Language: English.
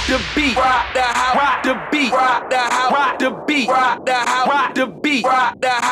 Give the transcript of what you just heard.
the beat, rock the house, rock the beat, rock the house, rock the beat, rock the house, rock the beat, rock the house.